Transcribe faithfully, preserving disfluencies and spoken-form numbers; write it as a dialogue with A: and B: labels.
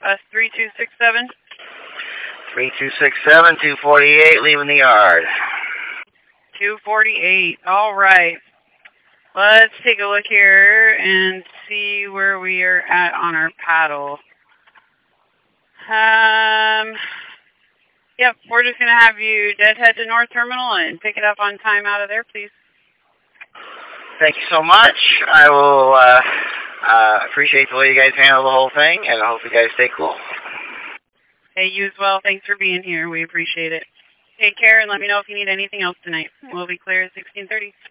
A: us three two six seven.
B: three two six seven, two forty-eight, leaving the yard.
A: two forty-eight, all right. Let's take a look here and see where we are at on our paddle. Um, yep, we're just going to have you deadhead to North Terminal and pick it up on time out of there, please.
B: Thank you so much. I will uh, uh, appreciate the way you guys handle the whole thing, and I hope you guys stay cool.
A: Hey, you as well. Thanks for being here. We appreciate it. Take care, and let me know if you need anything else tonight. We'll be clear at sixteen thirty.